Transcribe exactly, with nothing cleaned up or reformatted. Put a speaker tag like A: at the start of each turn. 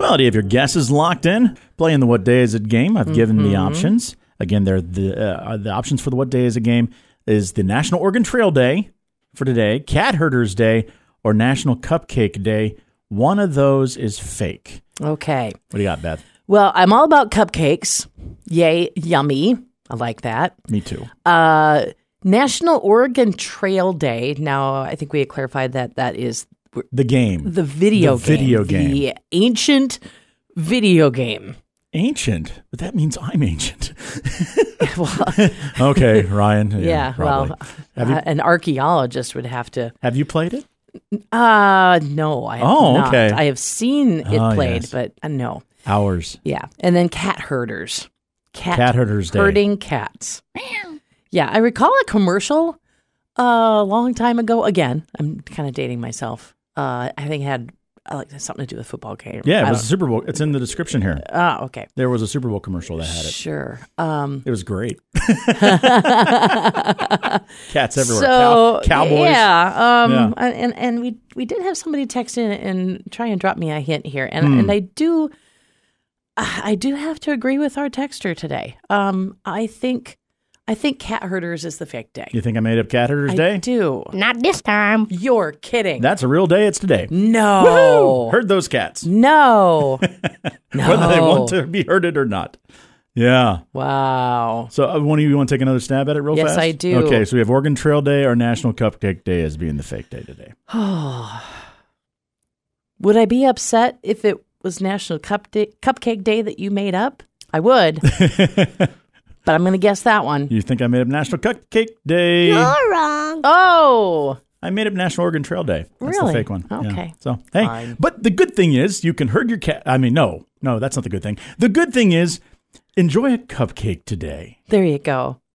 A: Well, do you have your guesses locked in? Playing the What Day Is It game. I've given
B: Mm-hmm.
A: the options. Again, they're the uh, the options for the What Day Is It game is the National Oregon Trail Day for today, Cat Herders Day, or National Cupcake Day. One of those is fake.
B: Okay.
A: What do you got, Beth?
B: Well, I'm all about cupcakes. Yay, yummy. I like that.
A: Me too.
B: Uh, National Oregon Trail Day. Now, I think we had clarified that that is
A: The game.
B: the video
A: The video
B: game.
A: game.
B: The ancient video game.
A: Ancient, but that means I'm ancient.
B: well,
A: Okay, Ryan. Yeah,
B: yeah,
A: probably.
B: well,
A: Have you-
B: uh, an archaeologist would have to.
A: Have you played it?
B: Uh, no, I have
A: Oh,
B: not.
A: okay.
B: I have seen it
A: Oh,
B: played,
A: yes.
B: but uh, no.
A: Hours.
B: Yeah. And then cat herders. Cat,
A: Cat Herders Day.
B: herding cats. Yeah, I recall a commercial uh, a long time ago. Again, I'm kind of dating myself. Uh, I think it had uh, like something to do with football game.
A: Yeah,
B: I
A: it was a
B: don't-
A: Super Bowl. It's in the description here.
B: Oh, okay.
A: There was a Super Bowl commercial that had it.
B: Sure. Um,
A: It was great. Cats everywhere.
B: so
A: Cow- cowboys.
B: yeah, um,
A: Yeah.
B: and and we we did have somebody text in and try and drop me a hint here, and
A: Hmm.
B: and I do, I do have to agree with our texter today. Um, I think I think cat herders is the fake day.
A: You think I made up Cat Herders
B: I
A: Day?
B: do.
C: Not this time.
B: You're kidding.
A: That's a real day. It's today.
B: no.
A: Woohoo! Herd those cats.
B: No. no.
A: Whether they want to be herded or not. Yeah.
B: Wow.
A: So, uh, one of you want to take another stab at it real
B: Yes,
A: fast?
B: I do.
A: Okay, so we have Oregon Trail Day or National Cupcake Day as being the fake day today.
B: Would I be upset if it was National Cup Day, Cupcake Day that you made up? I would. But I'm going to guess that one.
A: You think I made up National Cupcake Day?
C: You're wrong.
B: Oh.
A: I made up National Oregon Trail Day. That's
B: Really?
A: the fake one. Yeah.
B: Okay.
A: So, hey,
B: Fine.
A: but the good thing is you can herd your cat. I mean, no, no, that's not the good thing. The good thing is enjoy a cupcake today.
B: There you go.